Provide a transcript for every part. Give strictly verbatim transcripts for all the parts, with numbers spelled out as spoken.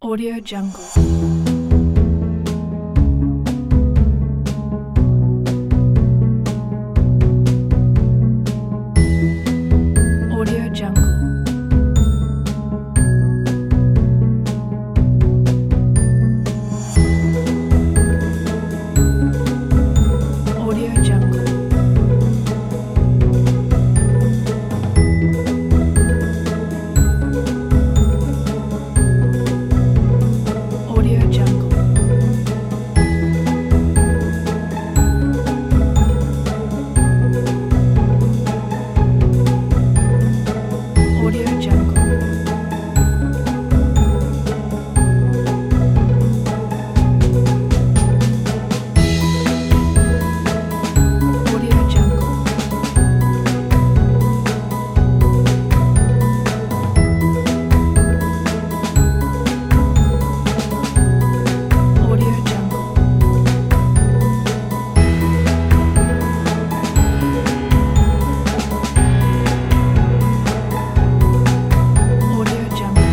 Audio Jungle. Audio Jungle. Audio Jungle. Audio Jungle. Audio Jungle. Audio Jungle. Audio Jungle. Audio Jungle.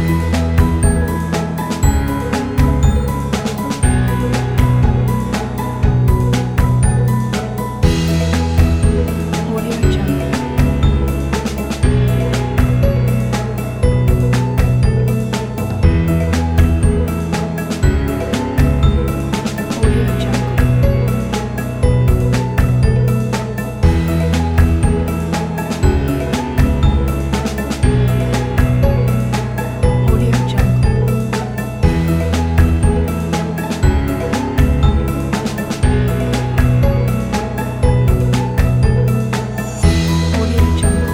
Audio Jungle. Audio Jungle. Audio Jungle. Audio Jungle.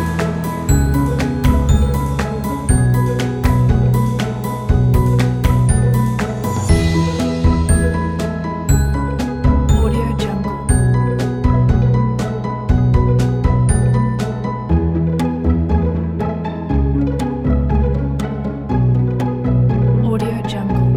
Audio Jungle. Audio Jungle.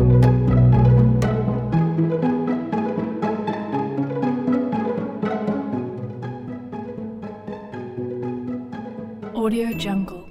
Audio Jungle.